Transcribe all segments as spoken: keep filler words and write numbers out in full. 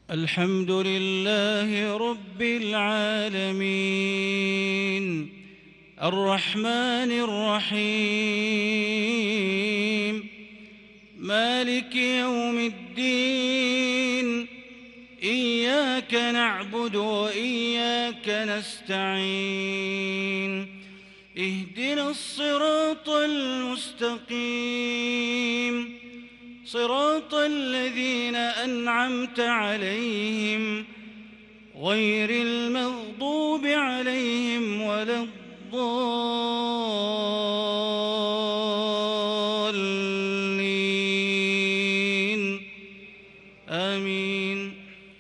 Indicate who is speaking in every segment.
Speaker 1: الحمد لله رب العالمين الرحمن الرحيم مالك يوم الدين إياك نعبد وإياك نستعين اهدنا الصراط المستقيم صراط الذين أنعمت عليهم غير المغضوب عليهم ولا الضالين آمين.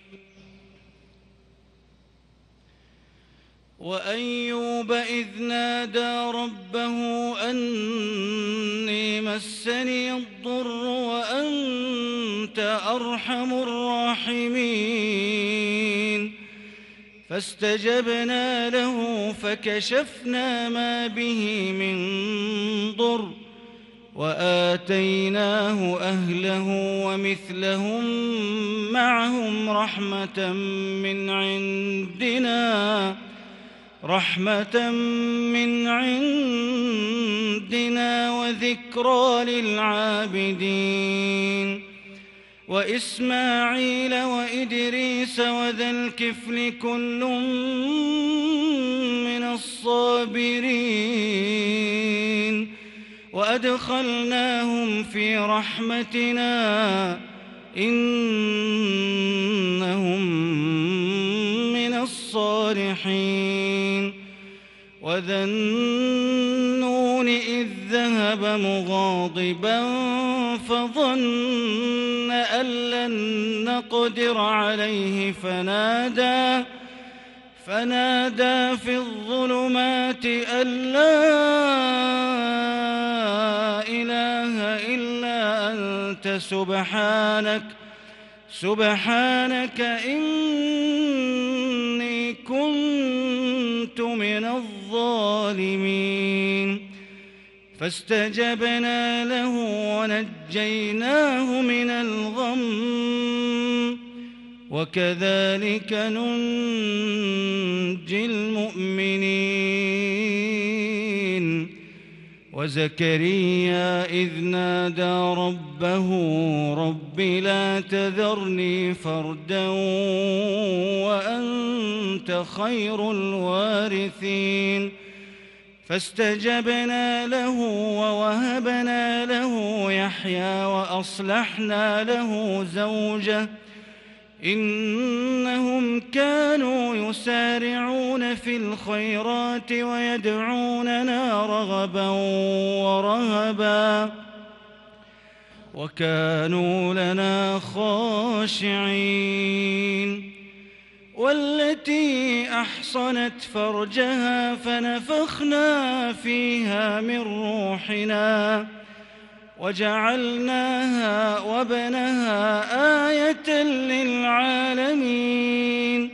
Speaker 1: وأيوب إذ نادى ربه أني مسني الضر وأنت أرحم الراحمين فاستجبنا له فكشفنا ما به من ضر وآتيناه أهله ومثلهم معهم رحمة من عندنا رحمة من عندنا وذكرى للعابدين وإسماعيل وإدريس وذا الكفل كل من الصابرين وأدخلناهم في رحمتنا إنهم من الصالحين. وذا النون إذ ذهب مغاضبا فظن أن لن نقدر عليه فنادى فنادى في الظلمات أن لا إله إلا أنت سبحانك سبحانك إني كنت من الظالمين. فاستجبنا له ونجيناه من الغم وكذلك ننجي المؤمنين. وزكريا إذ نادى ربه رب لا تذرني فردا وأنت خير الوارثين فاستجبنا له ووهبنا له يحيى وأصلحنا له زوجه إنهم كانوا يسارعون في الخيرات ويدعوننا رغبا ورهبا وكانوا لنا خاشعين. والتي أحصنت فرجها فنفخنا فيها من روحنا وجعلناها وابنها آية للعالمين.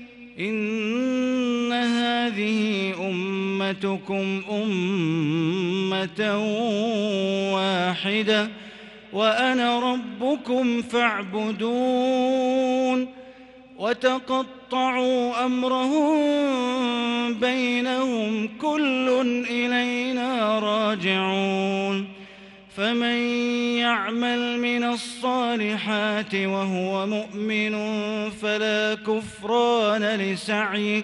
Speaker 1: إن هذه أمتكم أمة واحدة وأنا ربكم فاعبدون. وتقطعوا أمرهم بينهم كل إلينا راجعون. فمن يعمل من الصالحات وهو مؤمن فلا كفران لسعيه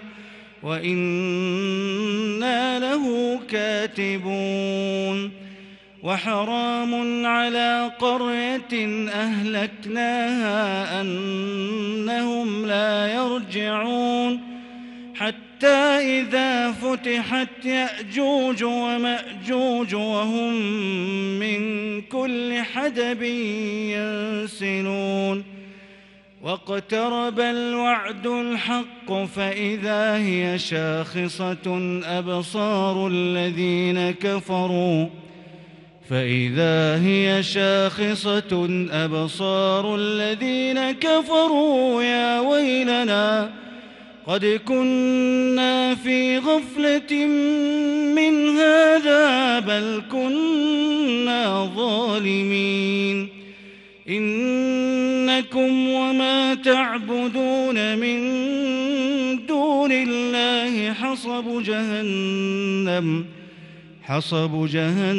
Speaker 1: وإنا له كاتبون. وحرام على قرية أهلكناها أنهم لا يرجعون حتى إذا فتحت يأجوج ومأجوج وهم من كل حدب ينسلون. واقترب الوعد الحق فإذا هي شاخصة أبصار الذين كفروا فإذا هي شاخصة أبصار الذين كفروا يا ويلنا قد كنا في غفلة من هذا بل كنا ظالمين. إن إنكم وما تعبدون من دون الله حصب جهنم حصب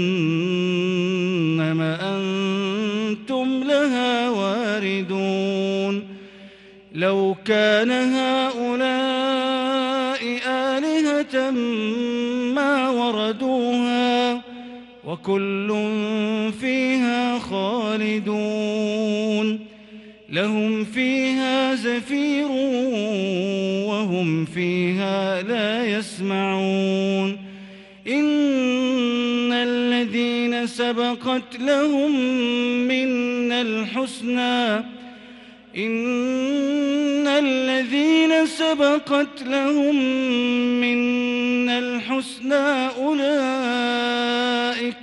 Speaker 1: جهنم أنتم لها واردون لو كان هؤلاء آلهة ما وردوها وكل فيها خالدون لهم فيها زفير وهم فيها لا يسمعون إن الذين سبقت لهم منا الحسنى إن الذين سبقت لهم منا الحسنى أولئك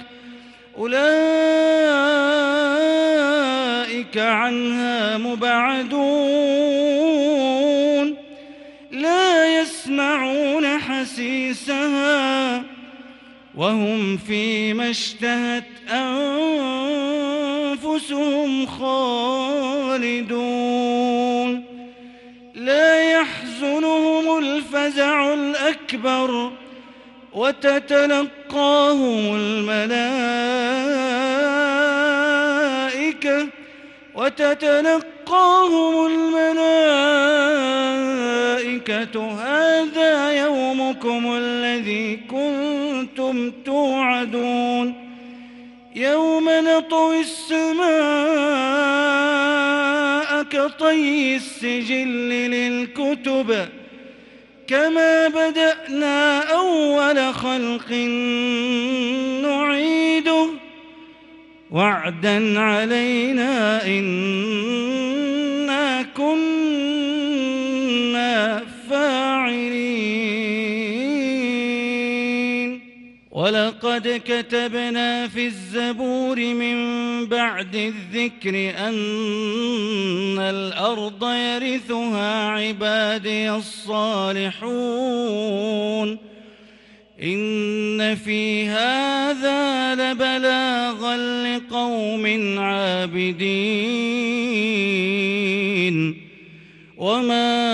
Speaker 1: أولئك عنها مبعدون لا يسمعون حسيسها وهم فيما اشتهت أنفسهم خالدون لا يحزنهم الفزع الأكبر وتتلقاهم الملائكة وتتلقاهم الملائكة هذا يومكم الذي كنتم توعدون يوم نطوي السماء كطي السجل للكتب كما بدأنا أول خلق نعيده وعدا علينا إنا كنا فاعلين ولقد كتبنا في الزبور من بعد الذكر أن الأرض يرثها عبادي الصالحون إن في هذا لبلاغا لقوم عابدين وما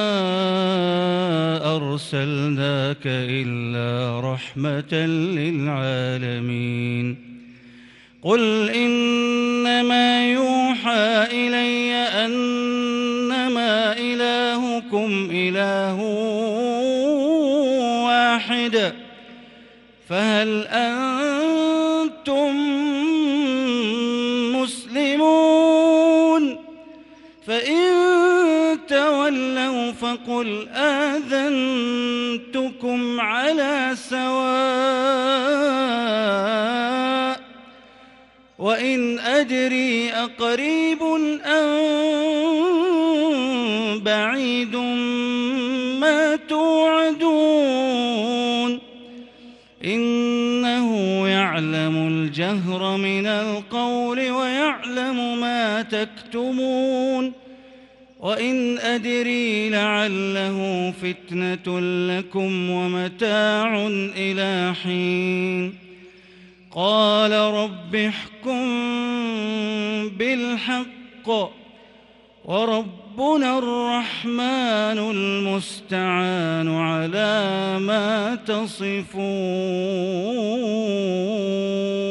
Speaker 1: أرسلناك إلا رحمة للعالمين قل إنما يوحى إلي أنما إلهكم إله واحد فهل أنتم مسلمون فإن تولوا فقل آذنتكم على سواء وإن أدري أقريب أم بعيد ما توعدون إنه يعلم الجهر من القول ويعلم ما تكتمون وإن أدري لعله فتنة لكم ومتاع إلى حين قال رب احكم بالحق وربنا الرحمن المستعان على ما تصفون.